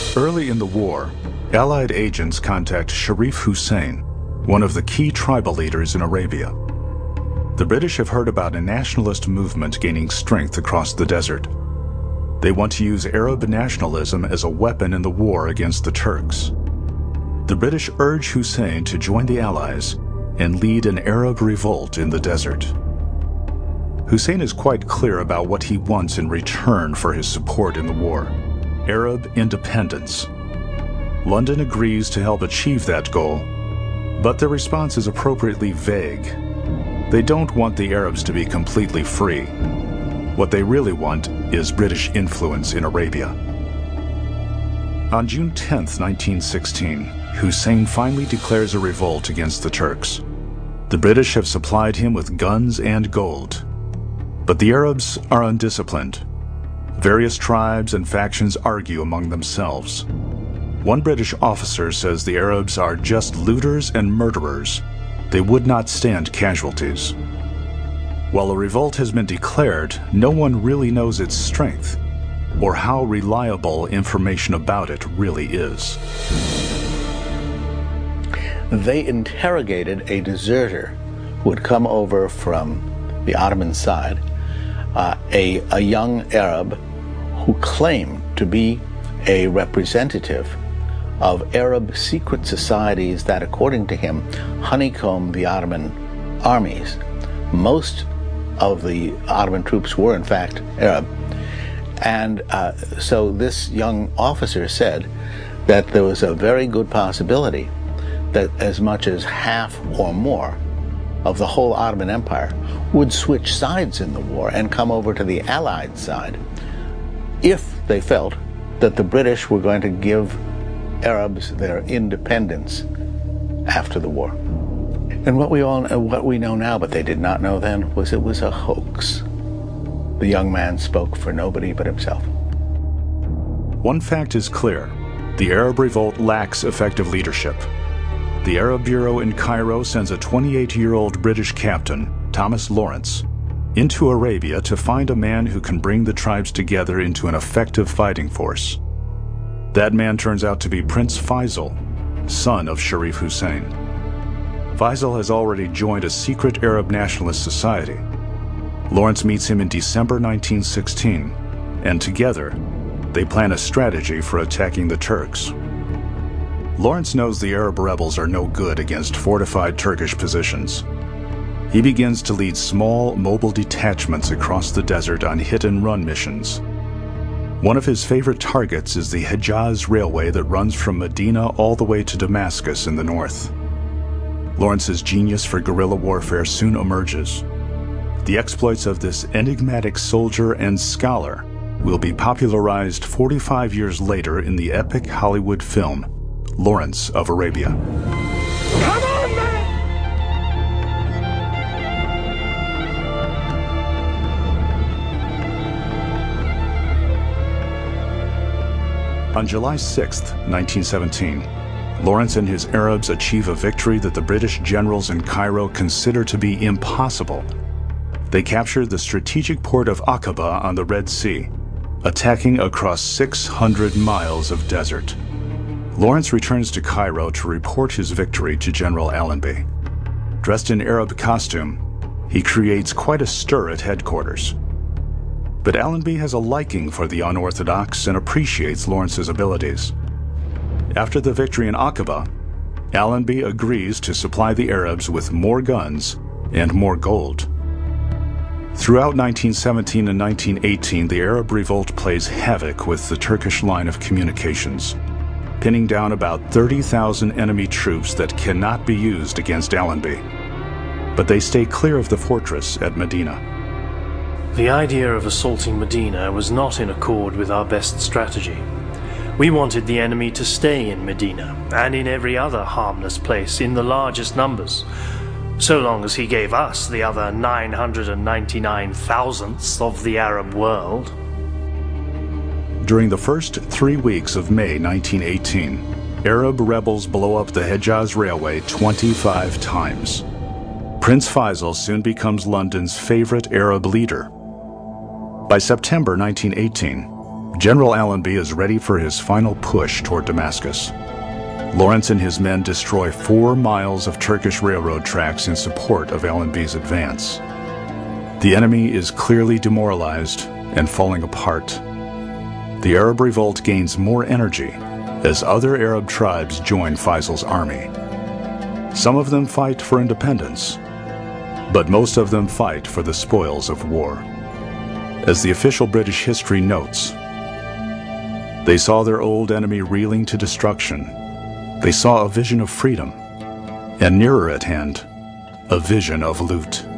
Early in the war, Allied agents contact Sharif Hussein, one of the key tribal leaders in Arabia. The British have heard about a nationalist movement gaining strength across the desert. They want to use Arab nationalism as a weapon in the war against the Turks. The British urge Hussein to join the Allies and lead an Arab revolt in the desert. Hussein is quite clear about what he wants in return for his support in the war: Arab independence. London agrees to help achieve that goal, but their response is appropriately vague. They don't want the Arabs to be completely free. What they really want is British influence in Arabia. On June 10, 1916, Hussein finally declares a revolt against the Turks. The British have supplied him with guns and gold. But the Arabs are undisciplined. Various tribes and factions argue among themselves. One British officer says the Arabs are just looters and murderers. They would not stand casualties. While a revolt has been declared, no one really knows its strength or how reliable information about it really is. They interrogated a deserter who had come over from the Ottoman side, a young Arab who claimed to be a representative of Arab secret societies that, according to him, honeycombed the Ottoman armies. Most of the Ottoman troops were, in fact, Arab. And so this young officer said that there was a very good possibility that as much as half or more of the whole Ottoman Empire would switch sides in the war and come over to the Allied side if they felt that the British were going to give Arabs their independence after the war. And what we know now, but they did not know then, was it was a hoax. The young man spoke for nobody but himself. One fact is clear: the Arab revolt lacks effective leadership. The Arab Bureau in Cairo sends a 28-year-old British captain, Thomas Lawrence, into Arabia to find a man who can bring the tribes together into an effective fighting force. That man turns out to be Prince Faisal, son of Sharif Hussein. Faisal has already joined a secret Arab nationalist society. Lawrence meets him in December 1916, and together, they plan a strategy for attacking the Turks. Lawrence knows the Arab rebels are no good against fortified Turkish positions. He begins to lead small, mobile detachments across the desert on hit-and-run missions. One of his favorite targets is the Hejaz Railway that runs from Medina all the way to Damascus in the north. Lawrence's genius for guerrilla warfare soon emerges. The exploits of this enigmatic soldier and scholar will be popularized 45 years later in the epic Hollywood film, Lawrence of Arabia. Come on, man! On July 6, 1917, Lawrence and his Arabs achieve a victory that the British generals in Cairo consider to be impossible. They capture the strategic port of Aqaba on the Red Sea, attacking across 600 miles of desert. Lawrence returns to Cairo to report his victory to General Allenby. Dressed in Arab costume, he creates quite a stir at headquarters. But Allenby has a liking for the unorthodox and appreciates Lawrence's abilities. After the victory in Aqaba, Allenby agrees to supply the Arabs with more guns and more gold. Throughout 1917 and 1918, the Arab revolt plays havoc with the Turkish line of communications, pinning down about 30,000 enemy troops that cannot be used against Allenby. But they stay clear of the fortress at Medina. The idea of assaulting Medina was not in accord with our best strategy. We wanted the enemy to stay in Medina and in every other harmless place in the largest numbers, so long as he gave us the other 999 thousandths of the Arab world. During the first 3 weeks of May 1918, Arab rebels blow up the Hejaz Railway 25 times. Prince Faisal soon becomes London's favorite Arab leader. By September 1918, General Allenby is ready for his final push toward Damascus. Lawrence and his men destroy 4 miles of Turkish railroad tracks in support of Allenby's advance. The enemy is clearly demoralized and falling apart. The Arab revolt gains more energy as other Arab tribes join Faisal's army. Some of them fight for independence, but most of them fight for the spoils of war. As the official British history notes, they saw their old enemy reeling to destruction. They saw a vision of freedom, and nearer at hand, a vision of loot.